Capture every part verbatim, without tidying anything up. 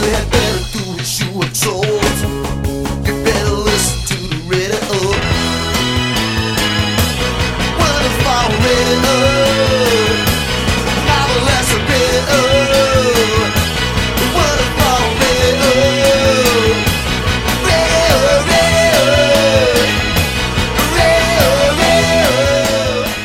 had better do what you were told. You better listen to the radio. What if I read up? Nevertheless I read up. What if I read up? Read up, read up, read up, read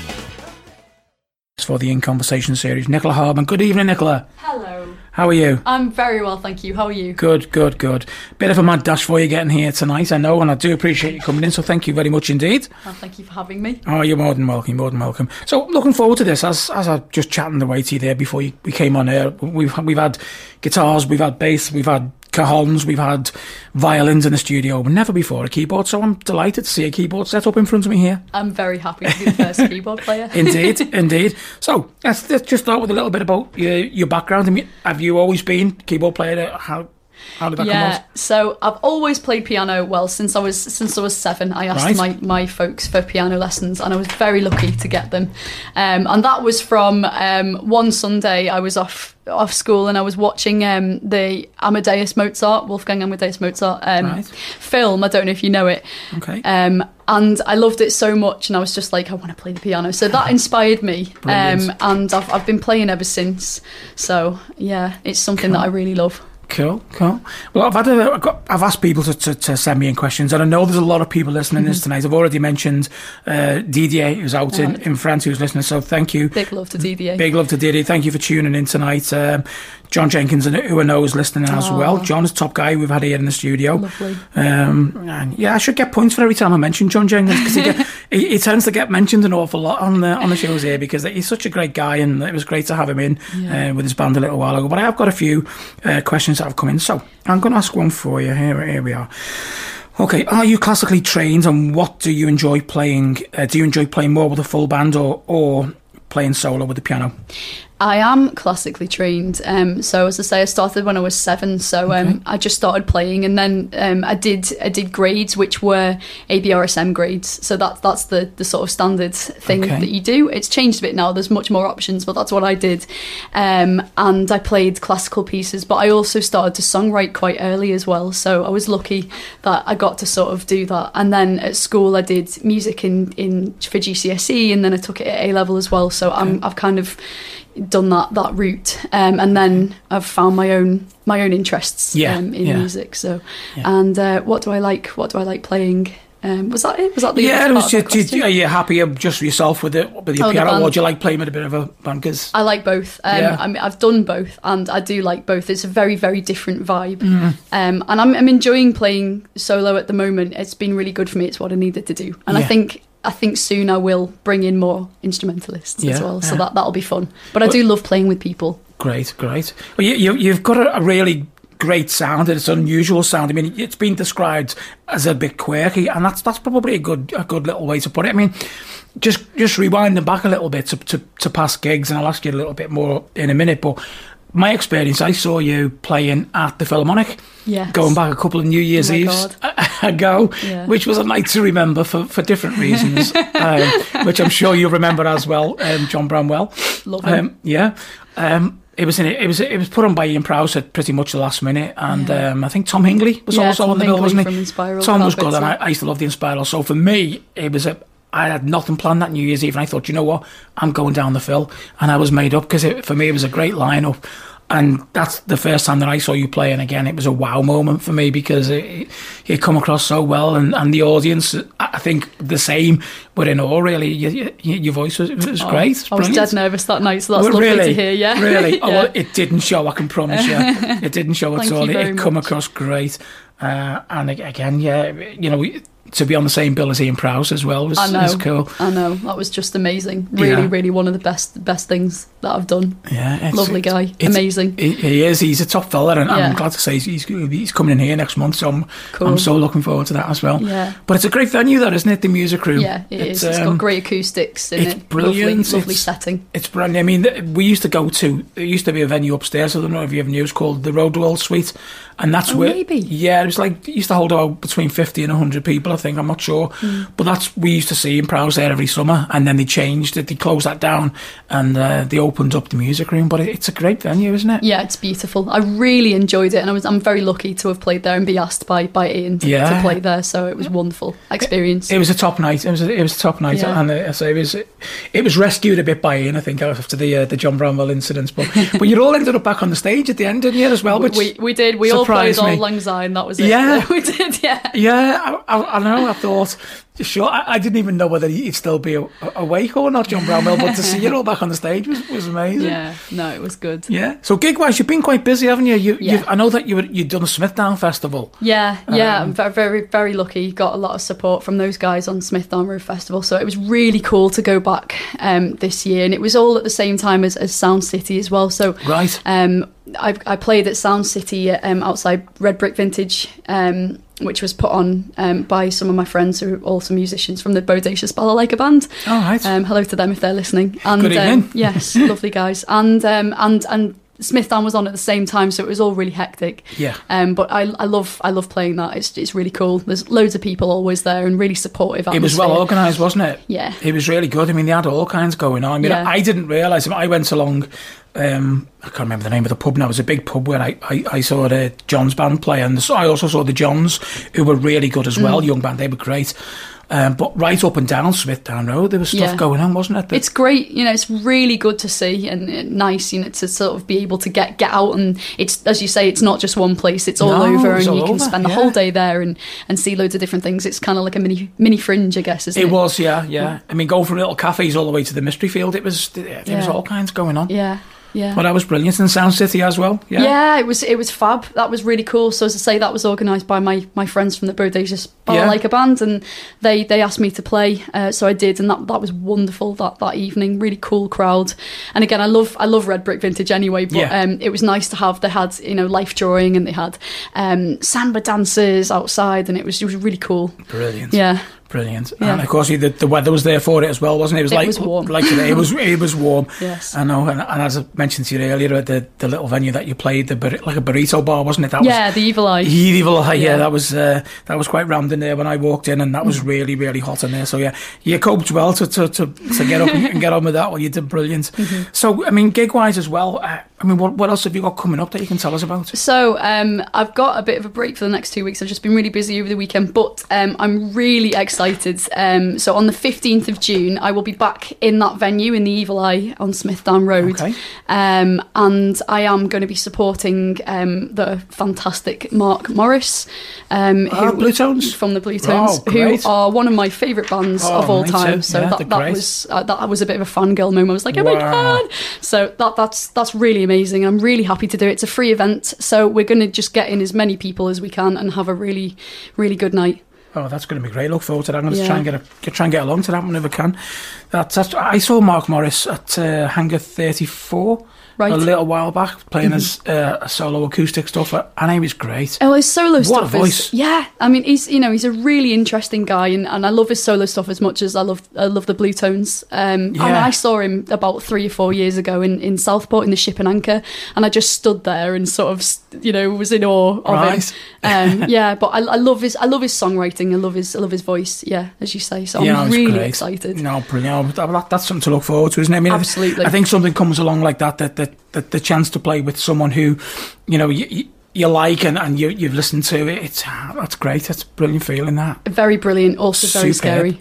up. For the In Conversation series, Nicola Hardman. Good evening, Nicola. Hello. How are you? I'm very well, thank you. How are you? Good, good, good. Bit of a mad dash for you getting here tonight, I know, and I do appreciate you coming in, so thank you very much indeed. Well, thank you for having me. Oh, you're more than welcome, more than welcome. So, looking forward to this. As as I just chatting away to you there before you, we came on air, we've we've had guitars, we've had bass, we've had cajons, we've had violins in the studio, but never before a keyboard, so I'm delighted to see a keyboard set up in front of me here. I'm very happy to be the first keyboard player. Indeed, indeed. So, let's, let's just start with a little bit about your, your background. I mean, have you always been a keyboard player? How how did that yeah, come about? so I've always played piano. Well, since I was since I was seven, I asked Right. my, my folks for piano lessons, and I was very lucky to get them. Um, and that was from um, one Sunday I was off off school and I was watching um, the Amadeus Mozart, Wolfgang Amadeus Mozart um, Right. film. I don't know if you know it. Okay. Um, and I loved it so much, and I was just like, I want to play the piano. So that inspired me, Brilliant. um, and I've I've been playing ever since. So yeah, it's something that I really love. Cool, cool. Well, I've had a, I've, got, I've asked people to, to, to send me in questions, and I know there's a lot of people listening to this tonight. I've already mentioned uh, Didier, who's out in, in France, who's listening, so thank you. Big love to D D A. Big love to Didier. Thank you for tuning in tonight. Um, John Jenkins, who I know is listening as Oh. well. John is the top guy we've had here in the studio. Lovely. Um, and yeah, I should get points for every time I mention John Jenkins, because he, get- he, he tends to get mentioned an awful lot on the on the shows here, because he's such a great guy, and it was great to have him in Yeah. uh, with his band a little while ago. But I have got a few uh, questions that have come in, so I'm going to ask one for you. Here, here we are. Okay, are you classically trained, and what do you enjoy playing? Uh, do you enjoy playing more with a full band, or or playing solo with the piano? I am classically trained. Um, so as I say, I started when I was seven. So um, Okay. I just started playing, and then um, I did I did grades, which were A B R S M grades. So that's that's the the sort of standard thing Okay. that you do. It's changed a bit now. There's much more options, but that's what I did. Um, and I played classical pieces, but I also started to songwrite quite early as well. So I was lucky that I got to sort of do that. And then at school, I did music in in for G C S E, and then I took it at A level as well. So I'm I've kind of done that that route, um, and then I've found my own my own interests Yeah, um, in yeah. music. So, Yeah. and uh, what do I like? What do I like playing? Um, was that it? Was that the Yeah, other it was part of that just, question? are you happy just yourself with it, with your Oh, the piano, or band. do you like playing with a bit of a band? 'Cause- I like both. Um, Yeah. I mean, I've done both, and I do like both. It's a very, very different vibe, Mm-hmm. um, and I'm, I'm enjoying playing solo at the moment. It's been really good for me. It's what I needed to do, and I Yeah. think I think soon I will bring in more instrumentalists Yeah, as well. So yeah. that that'll be fun. But I But- do love playing with people. Great, great. Well, you, you, you've got a, a really great sound, and it's an unusual sound. I mean, it's been described as a bit quirky, and that's that's probably a good a good little way to put it. I mean, just just rewinding back a little bit to, to, to past gigs, and I'll ask you a little bit more in a minute, but my experience, I saw you playing at the Philharmonic, Yes. going back a couple of New Year's Oh my Eves ago, Yeah. which was a night to remember for, for different reasons, um, which I'm sure you remember as well, um, John Bramwell. Love him. Um, yeah. Um, it was in it, it was it was put on by Ian Prowse at pretty much the last minute, and Yeah. um, I think Tom Hingley was Yeah, also Tom on the bill, Hingley wasn't he? from Inspiral Tom was good, Carpets, and I, yeah. I used to love the Inspiral. So for me, it was a I had nothing planned that New Year's Eve, and I thought, you know what, I'm going down the Phil, and I was made up, because for me it was a great lineup. And that's the first time that I saw you play, and again, it was a wow moment for me, because it, it, it come across so well, and, and the audience, I think the same, but in all, really, your, your, your voice was, was Oh, great. It's I was brilliant. dead nervous that night, so that's Well, lovely really, to hear. Yeah, really. Oh, Yeah. well, it didn't show. I can promise you, it didn't show at Thank all. you It, very it come much. across great, uh, and ag- again, yeah, you know, we- to be on the same bill as Ian Prowse as well was, I know. was cool. I know, that was just amazing. Really, Yeah. really one of the best best things that I've done. Yeah, it's- Lovely guy, it's- amazing. He, he is. He's a top fella, and Yeah. I'm glad to say he's, he's he's coming in here next month. So I'm Cool. I'm so looking forward to that as well. Yeah. But it's a great venue, that isn't it? The music room. Yeah, it is. It's um, got great acoustics in it's it. brilliant. Lovely, lovely It's- setting. It's brilliant. I mean, th- we used to go to. There used to be a venue upstairs. I don't know if you ever knew. It's called the Roadwell Suite, and that's Oh, where. maybe. Yeah, it was like it used to hold about between fifty and a hundred people. I think, I'm not sure. Mm. But that's, we used to see in Prowse there every summer, and then they changed it, they closed that down, and uh, they opened up the music room. But it, it's a great venue, isn't it? Yeah, it's beautiful. I really enjoyed it, and I was, I'm very lucky to have played there and be asked by, by Ian to, yeah. to play there, so it was a wonderful experience. It, it was a top night, it was a, it was a top night, yeah. and uh, so it was it was rescued a bit by Ian, I think, after the uh, the John Bramwell incidents. But but you all ended up back on the stage at the end, didn't you, as well? Which we, we did, we all played Auld Lang Syne, that was it. Yeah. We did, yeah. Yeah, I, I, I know, I thought... Sure, I, I didn't even know whether he'd still be a, awake or not, John Bramwell, but to see you all back on the stage was, was amazing. Yeah, no, it was good. Yeah. So gig-wise, you've been quite busy, haven't you? you yeah. you've, I know that you were, you'd done the Smithdown Festival. Yeah, yeah, um, I'm very, very, very lucky. Got a lot of support from those guys on Smithdown Roof Festival, so it was really cool to go back um, this year, and it was all at the same time as, as Sound City as well. So right. Um, I, I played at Sound City um, outside Red Brick Vintage, um, which was put on um, by some of my friends who are also musicians from the Bodacious Balalaika band. Oh, right. Um, hello to them if they're listening. And, Good evening. Um, yes, lovely guys. And um, and and Smithdown was on at the same time, so it was all really hectic. Yeah. Um, but I, I love I love playing that. It's it's really cool. There's loads of people always there and really supportive atmosphere. It was well organised, wasn't it? Yeah. It was really good. I mean, they had all kinds going on. I mean, Yeah. I, I didn't realise. I, mean, I went along. Um, I can't remember the name of the pub now. It was a big pub where I, I, I saw the John's band play, and the, I also saw the Johns, who were really good as well. Mm. Young band, they were great. Um, but right up and down Smithdown Road, there was stuff Yeah. going on, wasn't it? That, It's great, you know. It's really good to see and uh, nice, you know, to sort of be able to get get out, and it's, as you say, it's not just one place. It's all No, over, it's and all you can over, spend the yeah. whole day there and, and see loads of different things. It's kind of like a mini mini fringe, I guess, isn't it? it was, yeah, yeah. I mean, going from little cafes all the way to the Mystery Field, it was there was Yeah. all kinds going on. Yeah, yeah. But that was brilliant, in Sound City as well. Yeah. Yeah, it was it was fab. That was really cool. So as I say, that was organised by my, my friends from the Bodacious Balalaika band, and they, they asked me to play, uh, so I did, and that, that was wonderful. That, that evening, really cool crowd. And again, I love I love Red Brick Vintage anyway, but Yeah. um, it was nice to have. They had, you know, life drawing, and they had um, samba dancers outside, and it was it was really cool. Brilliant. Yeah. Brilliant. Yeah. And of course, the, the weather was there for it as well, wasn't it? It was It like was warm. like today. It was it was warm. Yes. I know. And, and as I mentioned to you earlier, the the little venue that you played, the bur- like a burrito bar, wasn't it? That Yeah, was, the Evil Eye. Evil Eye, yeah, Yeah. that was uh, that was quite rammed in there when I walked in, and that was really really hot in there. So yeah, you coped well to to, to, to get up and get on with that one. You did brilliant. Mm-hmm. So I mean, gig wise as well. Uh, I mean, what what else have you got coming up that you can tell us about? So um, I've got a bit of a break for the next two weeks. I've just been really busy over the weekend, but um, I'm really excited. Um, so on the fifteenth of June, I will be back in that venue in the Evil Eye on Smithdown Road. Okay. Um, and I am going to be supporting um, the fantastic Mark Morris. Um, Ah, Blue Tones? From the Blue Tones, Oh, who great. are one of my favourite bands Oh, of all me time. too. So Yeah, that, they're that great. was uh, that was a bit of a fangirl moment. I was like, oh my Wow. God. So that that's that's really amazing. I'm really happy to do it. It's a free event, so we're going to just get in as many people as we can and have a really, really good night. Oh, that's going to be great. Look forward to that. I'm going to Yeah. try and get a get, try and get along to that whenever I can. That's, that's I saw Mark Morris at uh, Hangar thirty-four Right. a little while back, playing his uh, solo acoustic stuff, and he was great. Oh, his solo What a stuff voice. is yeah. I mean, he's you know he's a really interesting guy, and, and I love his solo stuff as much as I love I love the Blue Tones. Um, Yeah. And I saw him about three or four years ago in, in Southport in the Ship and Anchor, and I just stood there and sort of you know was in awe of Right. him. Um, yeah, but I, I love his I love his songwriting. I love his I love his voice. Yeah, as you say. So Yeah, I'm it was really great. excited. No, brilliant. Oh, that, that's something to look forward to, isn't it? I mean, if- Absolutely. I think something comes along like that, that, that, that the chance to play with someone who, you know, you, you, you like and, and you, you've listened to it, it's ah, that's great. That's a brilliant feeling, that. Very brilliant. Also very Superb.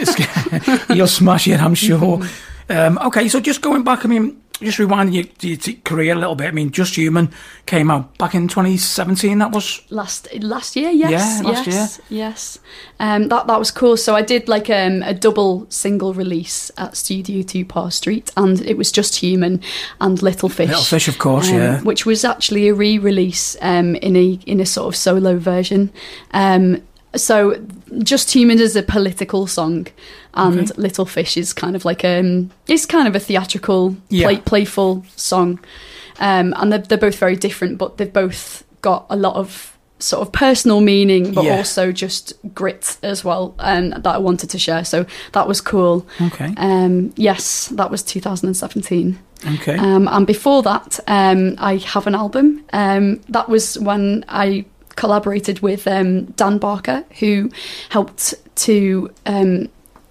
scary. You'll smash it, I'm sure. Um, okay, so just going back, I mean, just rewinding your, your t- career a little bit. I mean, Just Human came out back in twenty seventeen. That was Last last year, yes, Yeah, last yes, yes. Um, that that was cool. So I did like um, a double single release at Studio Two Parr Street, and it was Just Human and Little Fish. Little Fish, of course, um, yeah. which was actually a re-release um, in a in a sort of solo version. Um, so Just Human is a political song, and Okay. Little Fish is kind of like um, it's kind of a theatrical, Yeah. play, playful song. Um, and they're, they're both very different, but they've both got a lot of sort of personal meaning, but Yeah. also just grit as well, and that I wanted to share. So that was cool. Okay. Um, yes, that was two thousand seventeen. Okay. Um, and before that, um, I have an album. Um, that was when I collaborated with um, Dan Barker, who helped to um,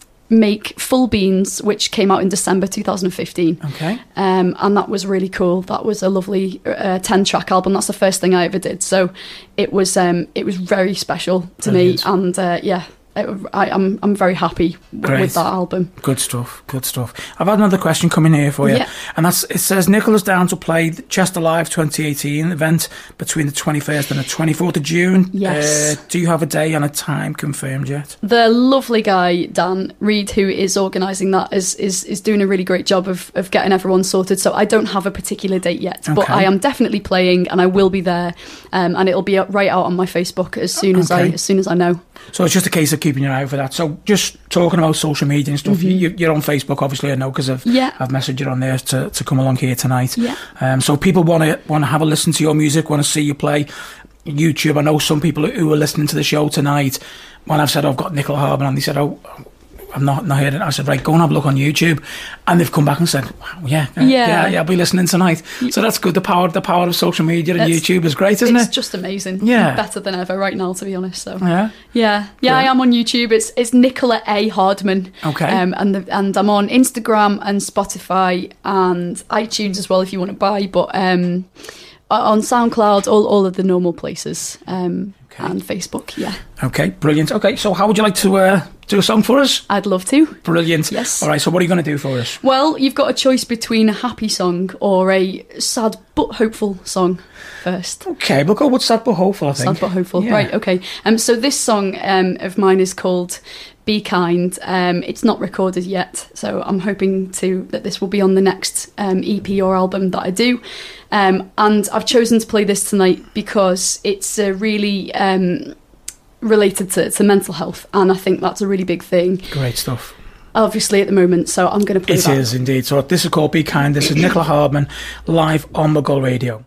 make Full Beans, which came out in December two thousand fifteen. Okay. Um, and that was really cool. That was a lovely uh, ten-track album. That's the first thing I ever did. So it was um, it was very special to Brilliant. me. And uh, yeah, it, I, I'm I'm very happy w- Great. with that album. Good stuff, good stuff. I've had another question coming here for you. Yeah. And that's it says Nicola's down to play the Chester Live twenty eighteen event between the twenty-first and the twenty-fourth of June. Yes. Uh, do you have a day and a time confirmed yet? The lovely guy Dan Reed, who is organising that, is, is is doing a really great job of, of getting everyone sorted. So I don't have a particular date yet, but Okay. I am definitely playing, and I will be there, um, and it'll be up- right out on my Facebook as soon as I Okay. as soon as I know. So it's just a case of keeping your eye out for that. So just talking about social media and stuff, you, you're on Facebook, obviously, I know, because I've, Mm-hmm. Yeah. I've messaged you on there to, to come along here tonight. Yeah. Um, so people want to want to have a listen to your music, want to see you play YouTube. I know some people who are listening to the show tonight, when I've said, oh, I've got Nicola Harbin on, they said, oh, I'm not, not heard it. I said, right, go and have a look on YouTube. And they've come back and said, wow, yeah, yeah, Yeah. yeah, yeah, I'll be listening tonight. So that's good. The power, the power of social media and That's- YouTube is great, isn't It's it? just amazing. Yeah. Better than ever right now, to be honest. So Yeah. yeah, yeah, I Good. am on YouTube. It's it's Nicola A Hardman. Okay. Um, and the, and I'm on Instagram and Spotify and iTunes as well if you want to buy. But um, on SoundCloud, all all of the normal places. Um, Okay. and Facebook. Yeah, Okay, brilliant. Okay, so how would you like to uh, do a song for us? I'd love to. Brilliant. Yes. All right, so what are you going to do for us? Well, you've got a choice between a happy song or a sad but hopeful song first. Okay, we'll go with Sad But Hopeful, I think. Sad but hopeful. Yeah. Right, okay. Um, so this song um, of mine is called Be Kind. Um, it's not recorded yet, so I'm hoping to that this will be on the next um, E P or album that I do. Um, and I've chosen to play this tonight because it's a really um, related to, to mental health, and I think that's a really big thing, Great stuff. obviously, at the moment. So I'm going to play It that. is indeed. So this is called Be Kind. This is Nicola Hardman live on Muggle Radio.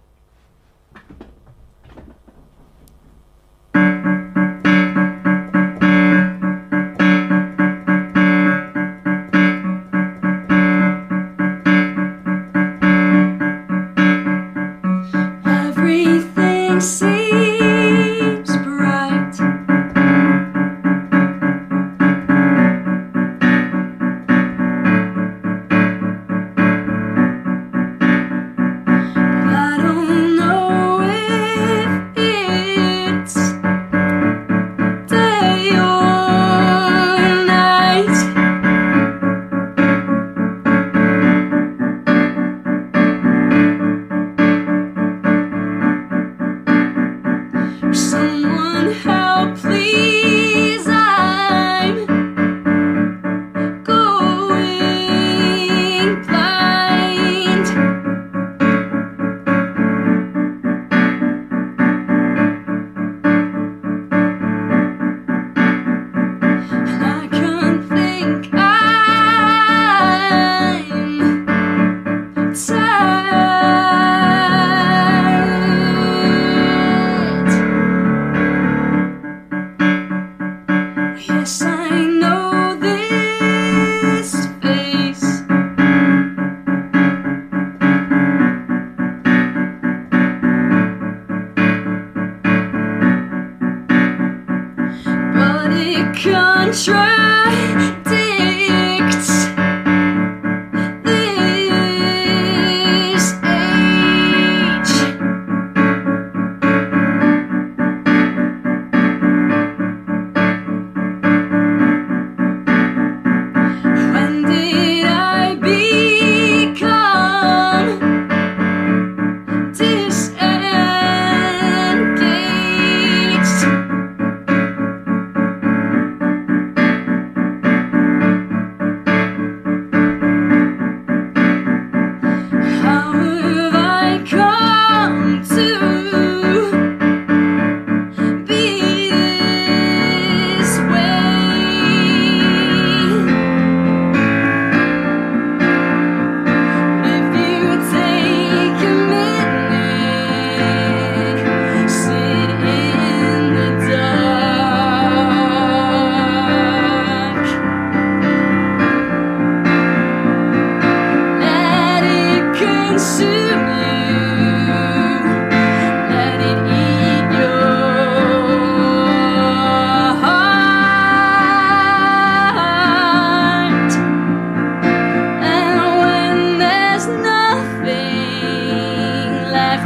Everything seems bright. But I don't know if it's day or night.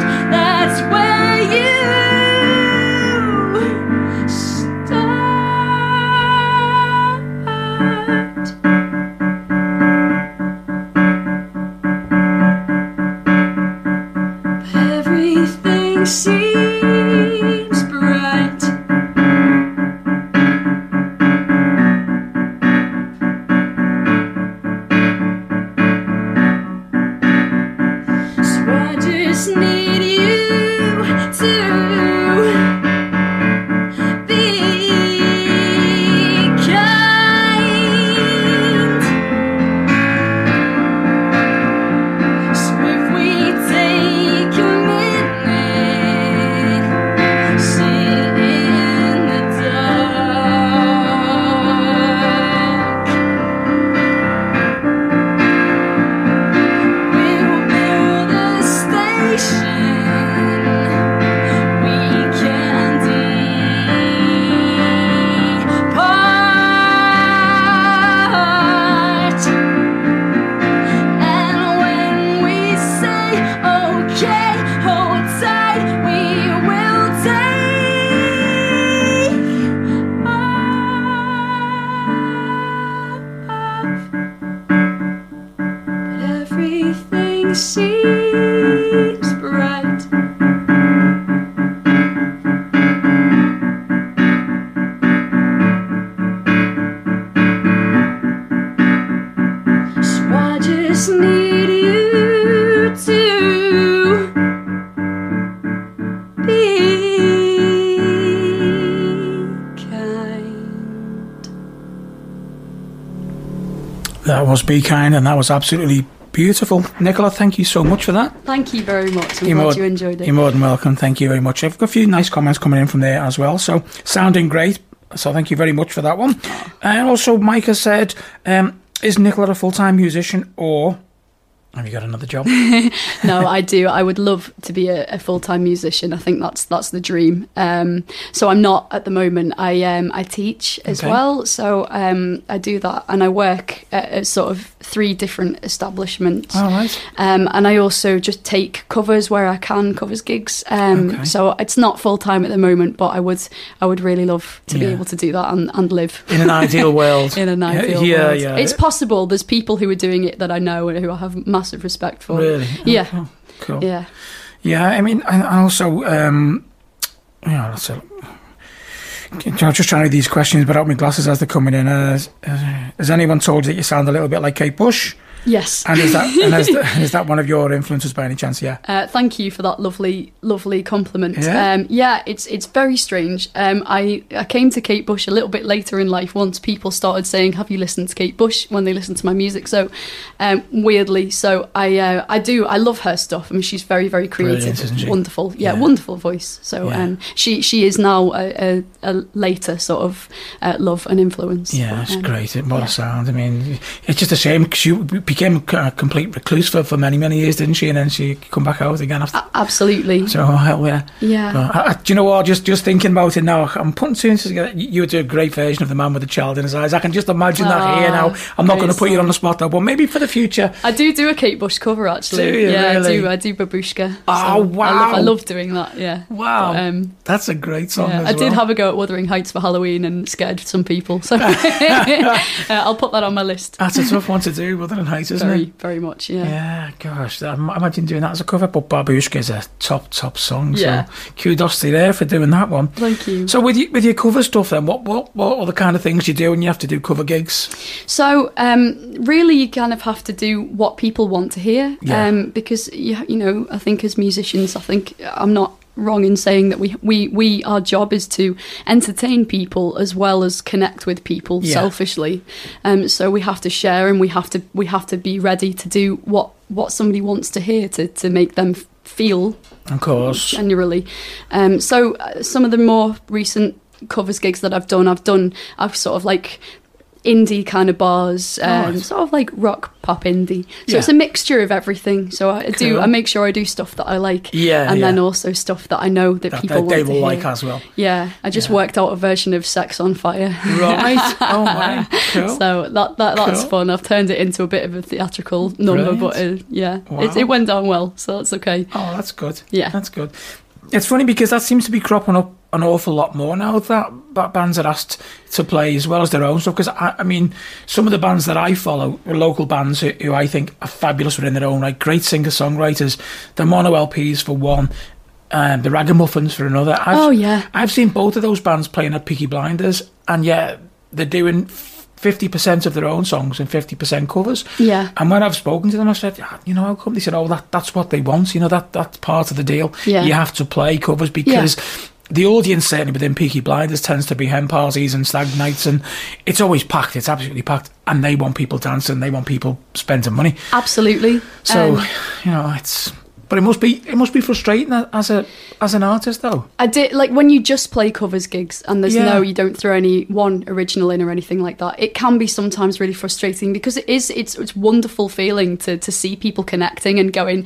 that's where you start. Everything seems bright. So I just need you to be kind. So if we take a minute, sit in the dark, we'll build a station we can depart. And when we say okay, hold tight, we will take off. But everything seems bright. So I just need you to be kind. That was Be Kind, and that was absolutely beautiful. Nicola, thank you so much for that. Thank you very much. I'm You're glad more- you enjoyed it. You're more than welcome. Thank you very much. I've got a few nice comments coming in from there as well. So, sounding great. So, thank you very much for that one. And also, Micah said, um, is Nicola a full-time musician, or have you got another job? No, I do. I would love to be a, a full-time musician. I think that's that's the dream. Um, so I'm not at the moment. I um, I teach as Okay. well. So um, I do that, and I work at, at sort of three different establishments. All right. Um, and I also just take covers where I can, covers gigs. Um, Okay. So it's not full time at the moment, but I would I would really love to be Yeah. able to do that and, and live In an ideal world. in an ideal yeah, world. yeah. It's possible. There's people who are doing it that I know and who I have massive respect for. Really? Yeah. Oh, cool. Yeah. Yeah, I mean, and and also, um, yeah, that's a. I'm just trying to read these questions without my glasses as they're coming in. Uh, uh, has anyone told you that you sound a little bit like Kate Bush? Yes. And is that and is, that, is that one of your influences by any chance? Yeah. Uh, thank you for that lovely, lovely compliment. Yeah? Um, yeah, it's it's very strange. Um, I I came to Kate Bush a little bit later in life. Once people started saying, "Have you listened to Kate Bush?" when they listened to my music. So, um, weirdly, so I uh, I do I love her stuff. I mean, she's very very creative, Brilliant, isn't she? wonderful. Yeah, Yeah. wonderful voice. So Yeah. um, she she is now a, a, a later sort of uh, love and influence. Yeah, But, it's um, great. It what yeah. a sound. I mean, it's just a shame because she became a complete recluse for, for many many years, didn't she? And then she come back out again after. a- absolutely. So hell yeah. Yeah. Well, I, I, do you know what? Just just thinking about it now, I'm putting two and two together. You you would do a great version of the man with the child in his eyes. I can just imagine that Ah, here now. I'm not going to great put you on song. the spot though, but maybe for the future. I do do a Kate Bush cover actually. Do you yeah, really? I do. I do Babushka. Oh, I love, wow. I love doing that. Yeah. Wow, But, um, that's a great song. yeah, as I did well. have a go at Wuthering Heights for Halloween and scared some people. So uh, I'll put that on my list. That's a tough one to do, Wuthering Heights, isn't Very, it? very much. Yeah. Yeah, gosh, I m- imagine doing that as a cover. But Babushka is a top, top song. Yeah. So kudos to you there for doing that one. Thank you. So with you, with your cover stuff, then what what what are the kind of things you do when you have to do cover gigs? So, um, really, you kind of have to do what people want to hear, Yeah. um, because you, you know, I think as musicians, I think I'm not wrong in saying that we we we our job is to entertain people as well as connect with people Yeah. selfishly. Um, so we have to share, and we have to we have to be ready to do what what somebody wants to hear to to make them f- feel Of course. generally. Um, so uh, some of the more recent covers gigs that I've done, I've done, I've sort of like indie kind of bars, um, Right. sort of like rock pop indie. So Yeah. it's a mixture of everything. So I do, Cool. I make sure I do stuff that I like, Yeah, and yeah. then also stuff that I know that, That people they, want they to will hear. like as well. Yeah, I just Yeah. worked out a version of Sex on Fire. Right. Oh my. Cool. So that, that that's Cool. fun. I've turned it into a bit of a theatrical number, Brilliant. but uh, yeah, Wow. it, it went down well, so that's okay. Oh, that's good. Yeah. That's good. It's funny because that seems to be cropping up an awful lot more now that, that bands are asked to play as well as their own stuff. Because, I, I mean, some of the bands that I follow are local bands who, who I think are fabulous within their own right. Great singer-songwriters. The Mono L Ps for one, um, the Ragamuffins for another. I've, Oh, yeah. I've seen both of those bands playing at Peaky Blinders, and yet they're doing fifty percent of their own songs and fifty percent covers. Yeah. And when I've spoken to them, I've said, "Ah, you know, how come?" They said, oh, that, that's what they want. You know, that that's part of the deal. Yeah. You have to play covers because the audience, certainly within Peaky Blinders, tends to be hen parties and stag nights, and it's always packed. It's absolutely packed. And they want people dancing. They want people spending money. Absolutely. So, Um, you know, it's... But it must be it must be frustrating as a as an artist, though. I did like when you just play covers gigs and there's Yeah. no, you don't throw any one original in or anything like that. It can be sometimes really frustrating because it is it's it's wonderful feeling to to see people connecting and going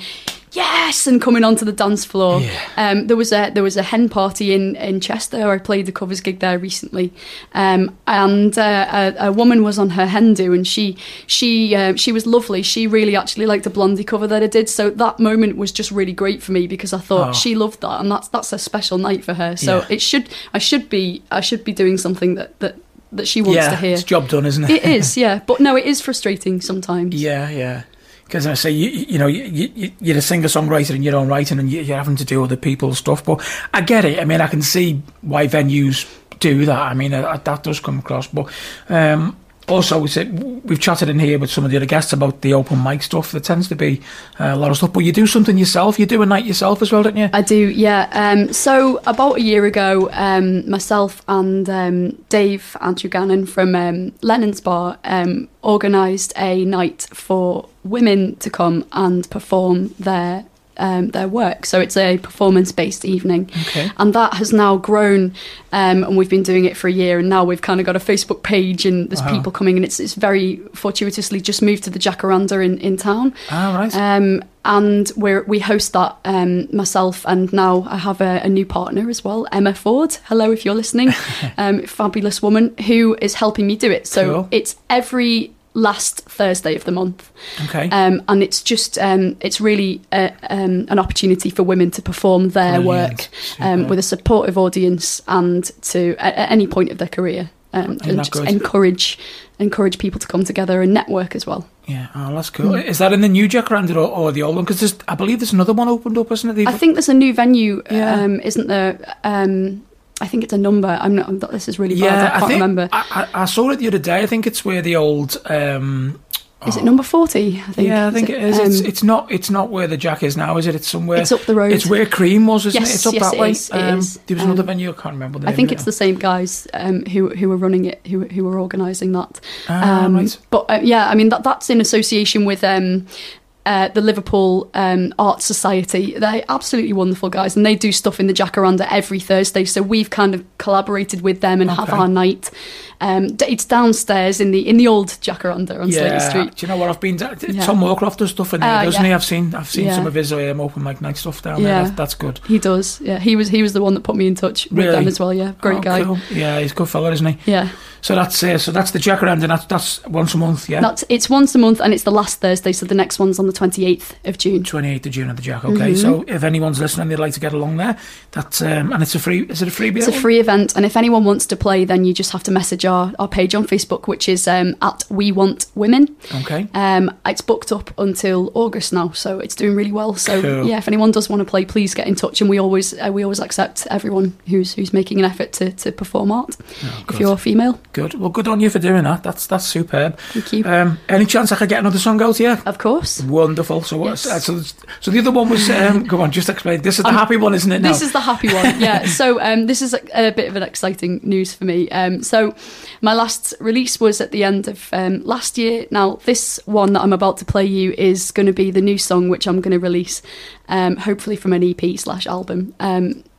yes and coming onto the dance floor. Yeah. Um, there was a there was a hen party in in Chester. I played the covers gig there recently, um, and uh, a, a woman was on her hen do and she she uh, she was lovely. She really actually liked the Blondie cover that I did. So that moment was just really great for me because I thought Oh. she loved that and that's that's a special night for her. So Yeah. it should I should be I should be doing something that that, that she wants yeah, to hear. it's job done, isn't it? It is, yeah. But no, it is frustrating sometimes. Yeah, yeah. Because I say, you, you know, you, you, you're a singer-songwriter in your own writing and you- you're having to do other people's stuff. But I get it. I mean, I can see why venues do that. I mean, uh, that does come across. But um, also, we said, we've chatted in here with some of the other guests about the open mic stuff. There tends to be uh, a lot of stuff. But you do something yourself. You do a night yourself as well, don't you? I do, yeah. Um, so about a year ago, um, myself and um, Dave Andrew Gannon from um, Lennon's Bar um, organised a night for women to come and perform their um, their work. So it's a performance-based evening. Okay. And that has now grown, um, and we've been doing it for a year, and now we've kind of got a Facebook page, and there's Wow. people coming, and it's it's very fortuitously just moved to the Jacaranda in, in town. Ah, right. Um, and we're, we host that um, myself, and now I have a, a new partner as well, Emma Ford. Hello, if you're listening. um, fabulous woman who is helping me do it. So Cool. it's every last Thursday of the month. Okay. Um, and it's just, um, it's really a, um, an opportunity for women to perform their Brilliant. work um, Super. with a supportive audience and to, at, at any point of their career, um, Isn't and that just good? encourage encourage people to come together and network as well. Yeah, oh, that's cool. Is that in the new Jacaranda or, or the old one? Because I believe there's another one opened up, isn't it? They've- I think there's a new venue, Yeah. um, isn't there? Um, I think it's a number. I'm not. I'm not this is really bad. yeah, I can't think, remember. I, I, I saw it the other day. I think it's where the old... Um, Is it number forty? I think. yeah, I think it is. Um, it's, it's not. It's not where the Jack is now, is it? It's somewhere. It's up the road. It's where Cream was, isn't Yes, it? It's up yes, that it way. is, it Um, is. There was Um, another venue. I can't remember the I name. think of it's it the same guys um, who who were running it, who who were organising that. Ah, um, right. But uh, yeah, I mean that that's in association with. Um, Uh, the Liverpool um, Art Society. They're absolutely wonderful guys, and they do stuff in the Jacaranda every Thursday. So we've kind of collaborated with them and have Okay. our night. Um, d- it's downstairs in the in the old Jacaranda on Slater Yeah. Street. Do you know what I've been? To, Yeah. Tom Moorcroft does stuff in there, Ah, doesn't yeah. he? I've seen. I've seen Yeah. some of his um, open mic night stuff down Yeah. there. That, that's good. He does. Yeah, he was he was the one that put me in touch with Really? them as well. Yeah, great Oh, guy. cool. Yeah, he's a good fella, isn't he? Yeah, So that's uh, so that's the Jacaranda. That's that's once a month. Yeah. that's it's once a month, and it's the last Thursday. So the next one's on the twenty eighth of June. twenty-eighth of June at the Jack. Okay, Mhm. so if anyone's listening, they'd like to get along there. That's um, and it's a free. Is it a freebie? It's a free event, and if anyone wants to play, then you just have to message our, our page on Facebook, which is um, at We Want Women. Okay. Um, it's booked up until August now, so it's doing really well. So Cool. yeah, if anyone does want to play, please get in touch, and we always uh, we always accept everyone who's who's making an effort to, to perform art. Oh, If good. you're female, Good. Well, good on you for doing that. That's that's superb. thank you. Um, any chance I could get another song out here? Of course. Wonderful. So what's Yes. so, so the other one was um, go on, just explain. This is the Um, happy one, isn't it? Now? This is the happy one, yeah. So um, this is a, a bit of an exciting news for me. Um, so my last release was at the end of um, last year. Now this one that I'm about to play you is going to be the new song which I'm going to release, um, hopefully from an E P slash album. Um,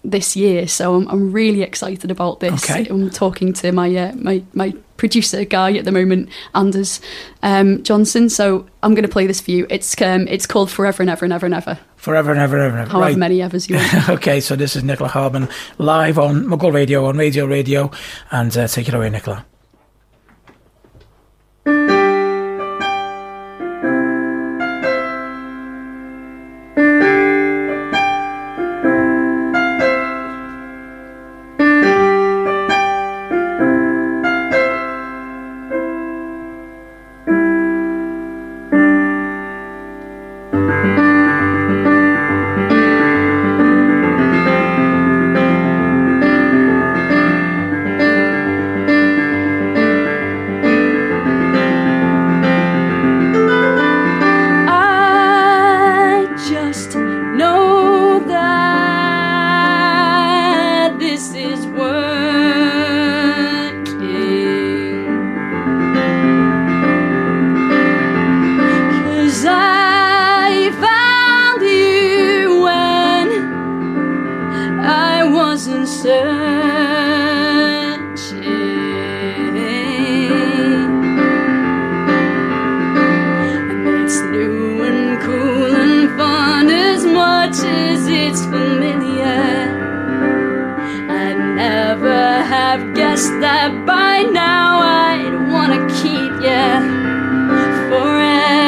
this year, so I'm, I'm really excited about this. Okay. I'm talking to my uh, my my producer guy at the moment, Anders um, Johnson. So I'm going to play this for you. It's um, it's called Forever and Ever and Ever and Ever. Forever and ever and ever. And ever. However Right. many evers you want. Okay, so this is Nicola Harbin live on Muggle Radio, on Radio Radio, and uh, take it away, Nicola. I just know that this is working. 'Cause I found you when I wasn't searching. And it's new and cool and fun as much as it's familiar. I'd never have guessed that by now I'd wanna keep you forever.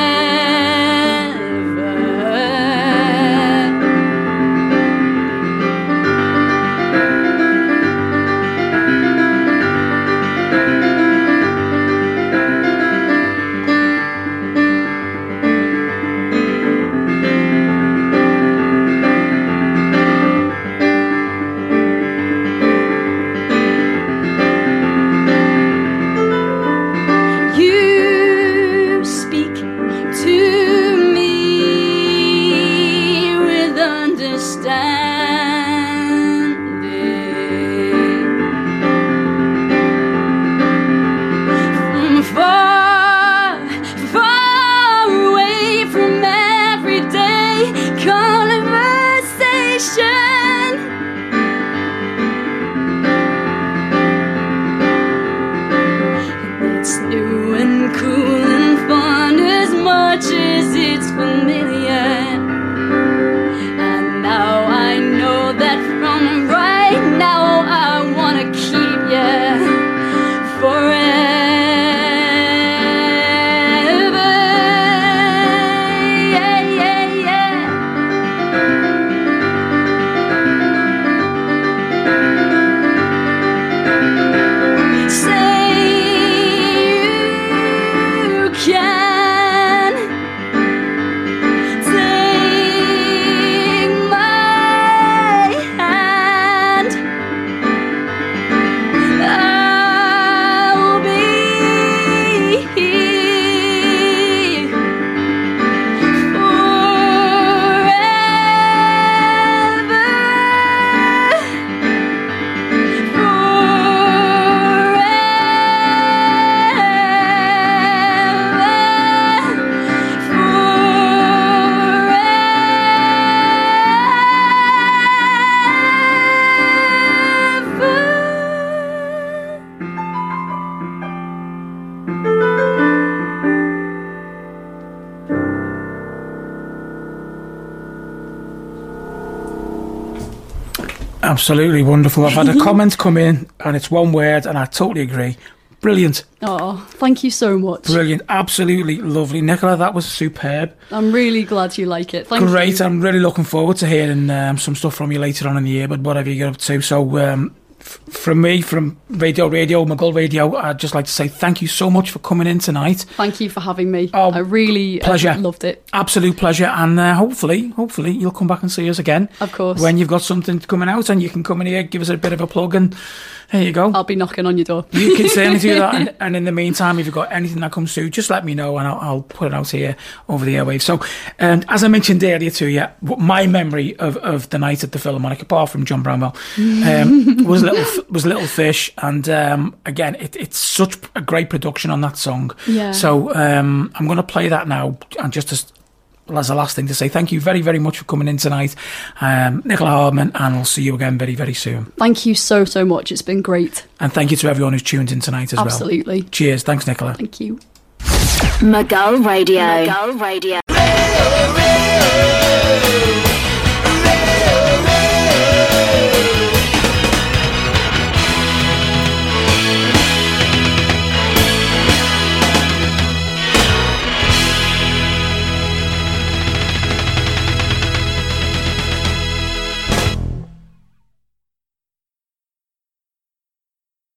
You speak to me with understanding. From far, far away from everyday conversation. It's new and cool and fun as much as it's familiar. And now I know that from right now I wanna keep you forever. Yeah, yeah, yeah. Say you can take my hand. I'll be here Absolutely wonderful. I've had a comment come in, and it's one word, and I totally agree. Brilliant. Oh, thank you so much. Brilliant. Absolutely lovely. Nicola, that was superb. I'm really glad you like it. Thank Great. you. I'm really looking forward to hearing um, some stuff from you later on in the year, but whatever you get up to. So, um, f- from me, from Radio Radio, Muggle Radio, I'd just like to say thank you so much for coming in tonight. Thank you for having me. Oh, I really uh, pleasure. loved it. Absolute pleasure, and uh, hopefully, hopefully you'll come back and see us again. Of course. When you've got something coming out, and you can come in here, give us a bit of a plug, and there you go. I'll be knocking on your door. You can certainly do that, and, and in the meantime, if you've got anything that comes through, just let me know, and I'll, I'll put it out here over the airwaves. So, um, as I mentioned earlier to you, my memory of, of the night at the Philharmonic, apart from John Bramwell, um, was little was Little Fish, and um, again, it, it's such a great production on that song. Yeah. So um, I'm going to play that now, and just to well, as the last thing to say, thank you very, very much for coming in tonight, um, Nicola Hardman, and we'll see you again very, very soon. Thank you so, so much. It's been great. And thank you to everyone who's tuned in tonight as Absolutely. well. Cheers. Thanks, Nicola. Thank you. Maghull Radio. Maghull Radio.